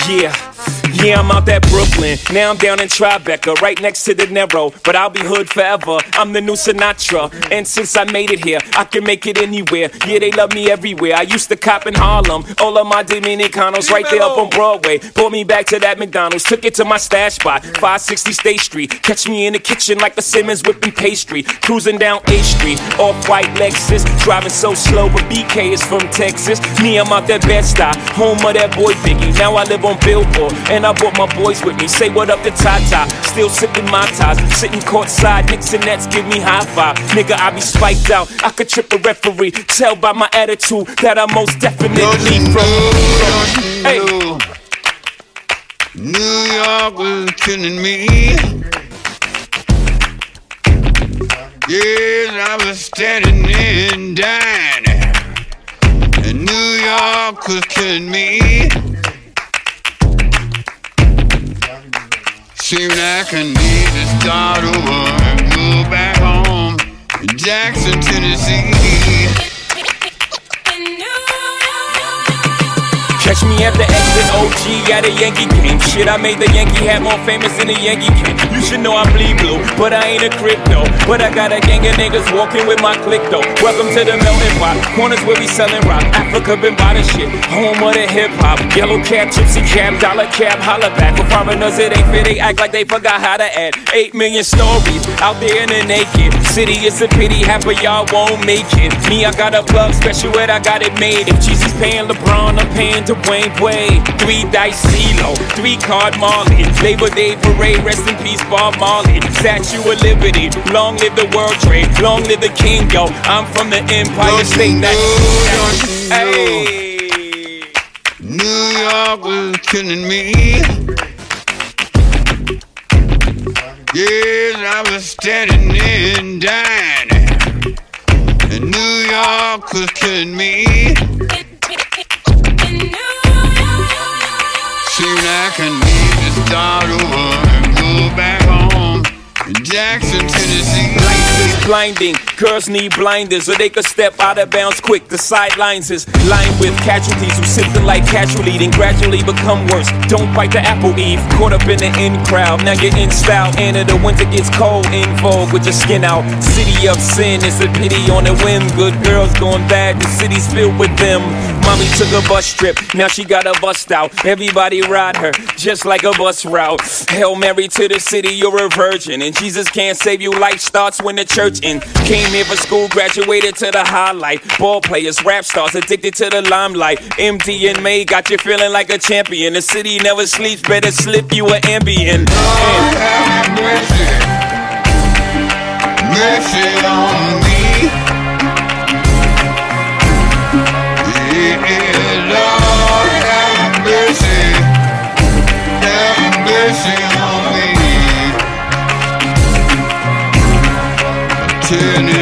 Yeah, I'm out at Brooklyn. Now I'm down in Tribeca, right next to the Narrow. But I'll be hood forever. I'm the new Sinatra. And since I made it here, I can make it anywhere. Yeah, they love me everywhere. I used to cop in Harlem. All of my Dominicanos right there up on Broadway. Pulled me back to that McDonald's. Took it to my stash spot, 560 State Street. Catch me in the kitchen like the Simmons whipping pastry. Cruising down A Street, off-white Lexus. Driving so slow, but BK is from Texas. Me, I'm out that Bed-Stuy, home of that boy Biggie. Now I live on Billboard, and I brought my boys with me. Say what up to Tata, still sipping my ties. Sitting courtside, Knicks and Nets give me high five. Nigga, I be spiked out, I could trip a referee. Tell by my attitude that I most definitely from. Hey. New York was killing me. Yes, I was standing and dining, and New York was killing me. Seemed like I need to start over and go back home in Jackson, Tennessee. Catch me at the exit OG at a Yankee game. Shit, I made the Yankee hat more famous than the Yankee game. You should know I bleed blue, but I ain't a crypto. But I got a gang of niggas walking with my click though. Welcome to the melting pot, corners where we selling rock. Africa been by the shit, home of the hip hop. Yellow cap, gypsy cap, dollar cap, holla back. For foreigners it ain't fair, they act like they forgot how to add 8 million stories out there in the naked city. It's a pity half of y'all won't make it. Me, I got a plug special ed, I got it made. If Jeezy's paying LeBron, I'm paying Dwayne Wade. 3 dice CeeLo, 3 card Marley. Labor Day parade, rest in peace Bob Marley. Statue of Liberty, long live the World Trade, long live the King, yo. I'm from the Empire State. Hey. New York was killing me. Yes, I was standing and dining, and New York was killing me. Seemed like I need to start over and go back home in Jackson, Tennessee. Lights is blinding, girls need blinders so they could step out of bounds quick. The sidelines is lined with casualties who sip the light casually, then gradually become worse. Don't bite the apple, Eve. Caught up in the in crowd, now you're in style. And the winter gets cold, in vogue with your skin out. City of sin, it's a pity on a whim. Good girls going bad, the city's filled with them. Mommy took a bus trip, now she got a bust out. Everybody ride her, just like a bus route. Hail Mary to the city, you're a virgin. And Jesus can't save you, life starts when the church in. Came here for school, graduated to the highlight. Ball players, rap stars, addicted to the limelight. MD and May got you feeling like a champion. The city never sleeps, better slip you an Ambien. Lord have mercy, mercy on me. Yeah, Lord have mercy on me. Turn it